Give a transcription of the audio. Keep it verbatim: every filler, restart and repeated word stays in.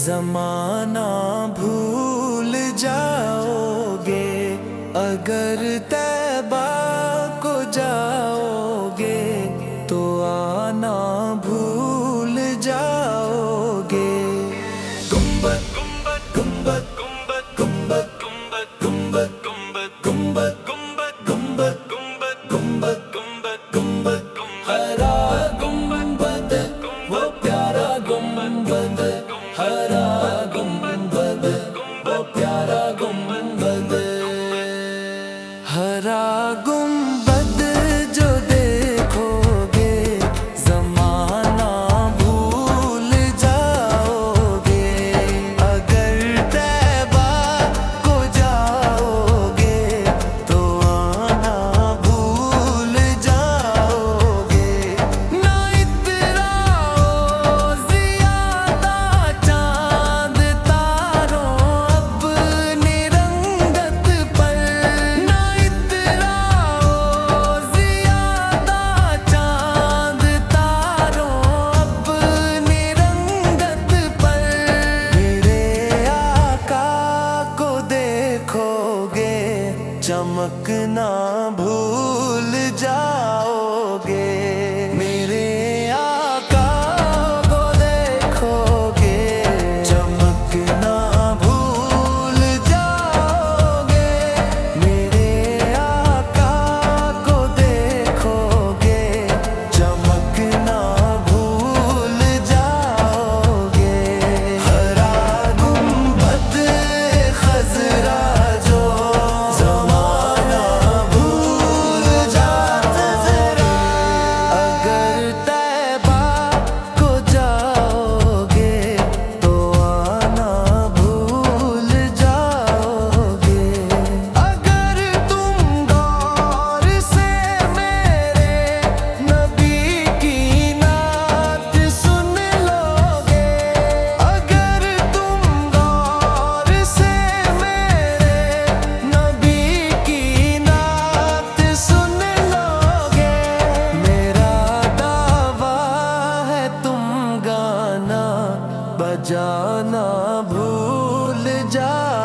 जमाना भूल जाओगे अगर तैबा को जाओगे तो आना भूल जाओगे। गुंबद गुंबद गुंबद गुंबद गुंबद गुंबद गुंबद गुंबद गुंबद गुंबद गुंबद गुंबद गुंबद गुंबद हरा गुंबद वो प्यारा गुंबद हरा गुंबद वो प्यारा गुंबद। हरा गुंबद जो देखोगे ज़माना भूल जाओगे अगर तैबा को जाओगे तो आना भूल जाओगे। ना इतराओ ज़ियादा चाँद तारों अपनी रंगत पर, ना इतराओ ज़ियादा चाँद तारों अपनी रंगत पर। मेरे आका को देखोगे चमकना भूल जाओगे। मेरे आका को देखोगे चमकना भूल जाओगे। मेरे आका को देखोगे चमकना भूल जाओगे। हरा गुंबद खज़रा जो ज़माना भूल जाता ज़रा अगर तैबा को जाओगे तो आना भूल जाओगे। अगर तुम गौर से मेरे नबी की नात सुन लोगे, अगर तुम गौर से मेरे नबी की नात सुन लोगे, मेरा दावा है तुम गाना बजाना भूल जाओगे।